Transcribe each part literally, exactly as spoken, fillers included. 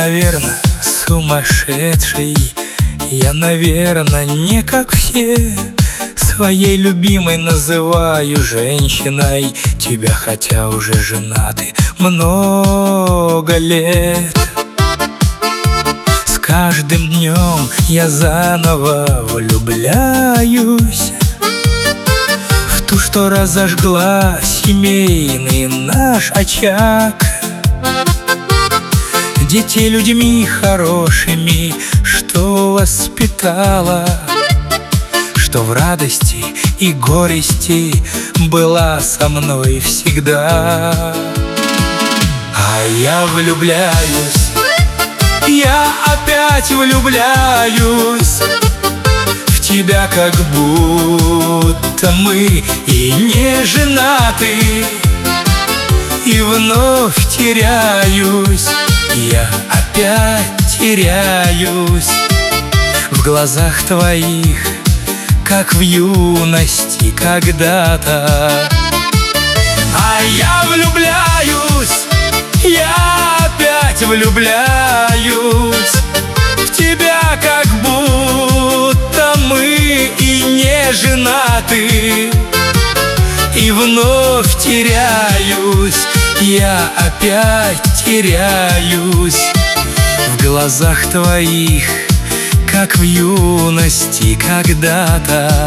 наверное, сумасшедший. Я, наверное, не как все. Своей любимой называю женщиной тебя, хотя уже женаты много лет. С каждым днем я заново влюбляюсь в ту, что разожгла семейный наш очаг. Детей людьми хорошими, что воспитала, что в радости и горести была со мной всегда. А я влюбляюсь, я опять влюбляюсь в тебя, как будто мы и не женаты. И вновь теряюсь, я опять теряюсь в глазах твоих, как в юности когда-то. А я влюбляюсь, я опять влюбляюсь в тебя, как будто мы и не женаты. И вновь теряюсь, я опять теряюсь в глазах твоих, как в юности когда-то.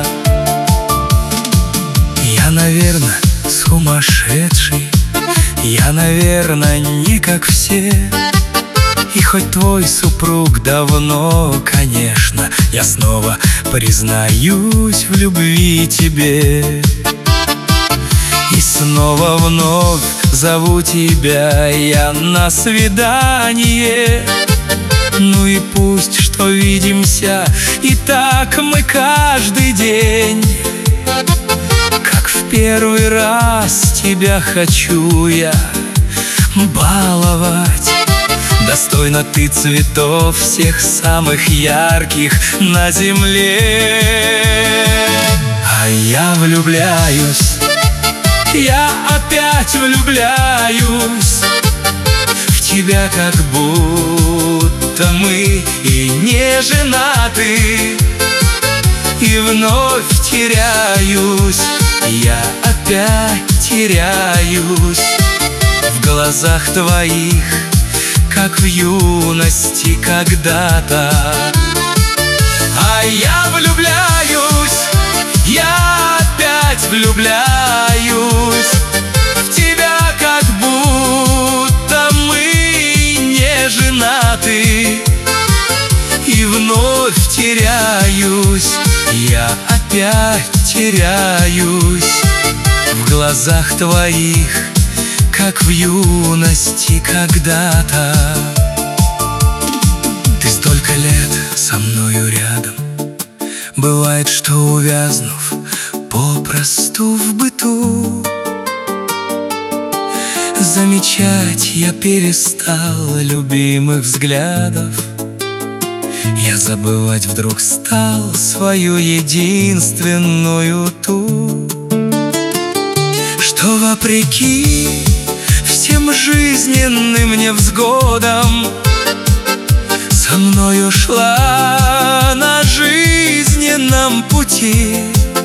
Я, наверное, сумасшедший, я, наверное, не как все. И хоть твой супруг давно, конечно, я снова признаюсь в любви тебе. И снова вновь зову тебя я на свидание. Ну и пусть, что видимся, и так мы каждый день. Как в первый раз тебя хочу я баловать. Достойна ты цветов всех самых ярких на земле. А я влюбляюсь, я опять влюбляюсь в тебя, как будто мы и не женаты. И вновь теряюсь, я опять теряюсь в глазах твоих, как в юности когда-то. А я влюбляюсь, я опять влюбляюсь в тебя, как будто мы не женаты. И вновь теряюсь, я опять теряюсь в глазах твоих, как в юности когда-то. Ты столько лет со мною рядом, бывает, что увязнув попросту в быту, замечать я перестал любимых взглядов. Я забывать вдруг стал свою единственную ту, что вопреки всем жизненным невзгодам со мною шла на жизненном пути.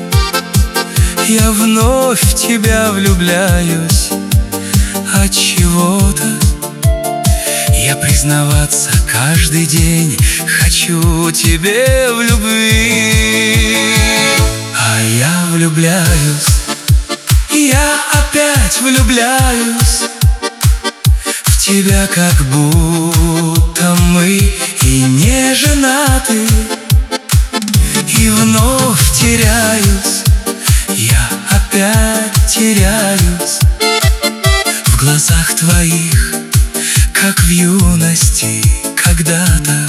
Я вновь в тебя влюбляюсь от чего-то. Я признаваться каждый день хочу тебе в любви. А я влюбляюсь, я опять влюбляюсь в тебя, как будто мы и не женаты. И вновь теряюсь, я опять теряюсь в глазах твоих, как в юности когда-то.